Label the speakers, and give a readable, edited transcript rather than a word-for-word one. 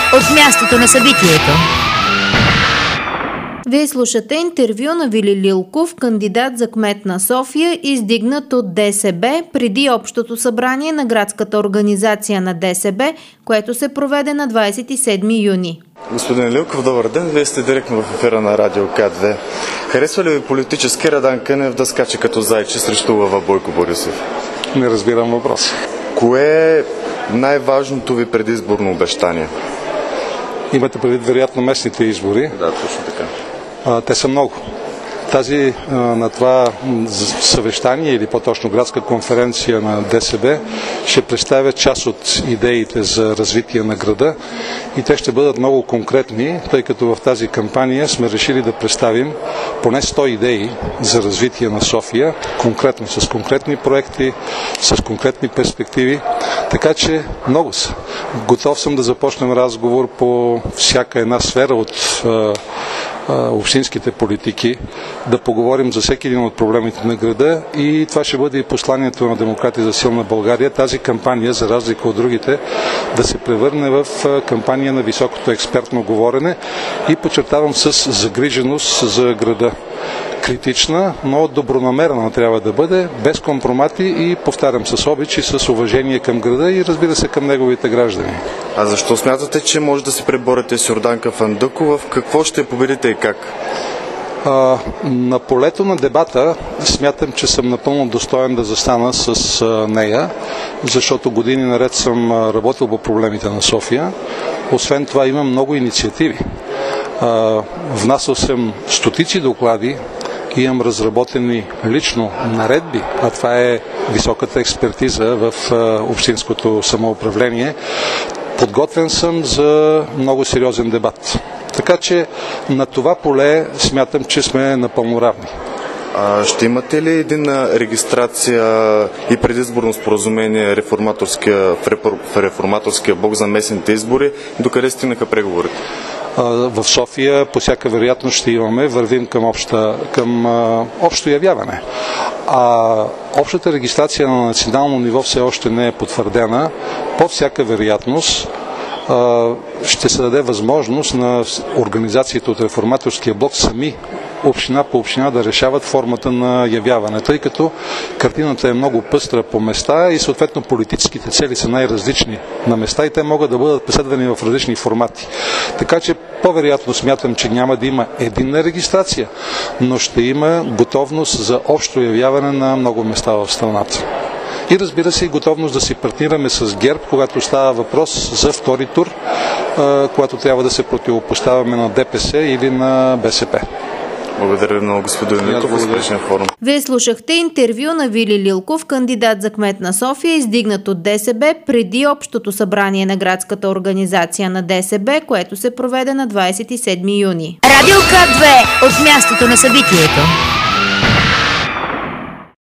Speaker 1: от мястото на събитието.
Speaker 2: Вие слушате интервю на Вили Лилков, кандидат за кмет на София, издигнат от ДСБ преди Общото събрание на градската организация на ДСБ, което се проведе на 27 юни.
Speaker 3: Господин Лилков, добър ден. Вие сте директно в ефира на Радио К2. Харесва ли ви политически Радан Кънев да скача като зайче срещу лъва Бойко Борисов?
Speaker 4: Не разбирам въпроса.
Speaker 3: Кое е най-важното ви предизборно обещание?
Speaker 4: Имате предвид вероятно местните избори.
Speaker 3: Да, точно така.
Speaker 4: Те са много. На това съвещание или по-точно градска конференция на ДСБ ще представя част от идеите за развитие на града и те ще бъдат много конкретни, тъй като в тази кампания сме решили да представим поне 100 идеи за развитие на София, конкретно с конкретни проекти, с конкретни перспективи, така че много са. Готов съм да започнем разговор по всяка една сфера от общинските политики, да поговорим за всеки един от проблемите на града и това ще бъде и посланието на Демократи за силна България. Тази кампания, за разлика от другите, да се превърне в кампания на високото експертно говорене и подчертавам с загриженост за града. Критична, но добронамерена трябва да бъде, без компромати и, повтарям, с обич и с уважение към града и, разбира се, към неговите граждани.
Speaker 3: А защо смятате, че може да се преборете с Йорданка Фандъкова? В какво ще победите и как?
Speaker 4: На полето на дебата смятам, че съм напълно достоен да застана с нея, защото години наред съм работил по проблемите на София. Освен това имам много инициативи. Внасял съм стотици доклади, имам разработени лично наредби, а това е високата експертиза в общинското самоуправление. Подготвен съм за много сериозен дебат. Така че на това поле смятам, че сме напълно равни.
Speaker 3: Ще имате ли единна регистрация и предизборно споразумение в реформаторския блок за местните избори? Докъде стигнаха преговорите?
Speaker 4: В София по всяка вероятност ще имаме, вървим към общо явяване. Общата регистрация на национално ниво все още не е потвърдена. По всяка вероятност ще се даде възможност на организациите от реформаторския блок сами община по община да решават формата на явяване, тъй като картината е много пъстра по места и съответно политическите цели са най-различни на места и те могат да бъдат преследвани в различни формати. Така че по-вероятно смятам, че няма да има единна регистрация, но ще има готовност за общо явяване на много места в страната. И разбира се и готовност да си партнираме с ГЕРБ, когато става въпрос за втори тур, когато трябва да се противопоставяме на ДПС или на БСП.
Speaker 3: Благодаря много, господин Лилков. Успешен форум.
Speaker 2: Вие слушахте интервю на Вили Лилков, кандидат за кмет на София, издигнат от ДСБ преди Общото събрание на градската организация на ДСБ, което се проведе на 27 юни.
Speaker 1: Радио К2 от мястото на събитието.